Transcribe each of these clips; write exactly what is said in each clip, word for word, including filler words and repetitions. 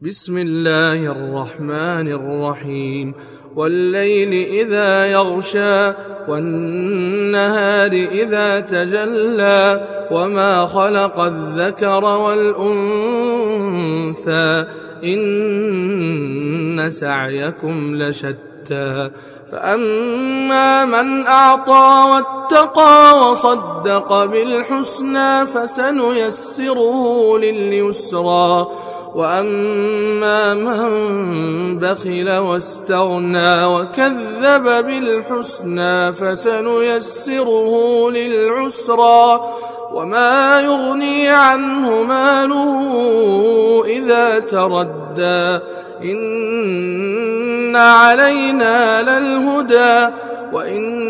بسم الله الرحمن الرحيم والليل إذا يغشى والنهار إذا تجلى وما خلق الذكر والأنثى إن سعيكم لشتى فأما من أعطى واتقى وصدق بالحسنى فسنيسره لليسرى وأما من بخل واستغنى وكذب بالحسنى فسنيسره للعسرى وما يغني عنه ماله إذا تردى إن علينا للهدى وإن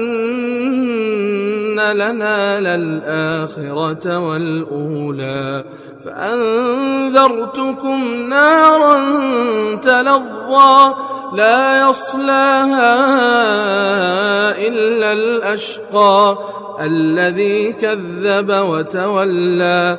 لنا للآخرة والأولى فأنذرتكم نارا تلظى لا يصلاها إلا الأشقى الذي كذب وتولى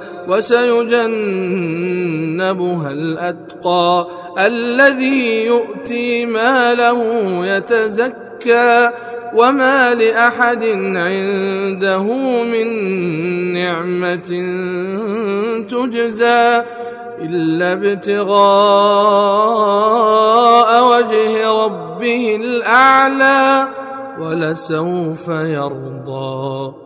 وسيجنبها الأتقى الذي يؤتي ماله يتزكى وما لأحد عنده من نعمة تجزى إلا ابتغاء وجه ربه الأعلى ولسوف يرضى.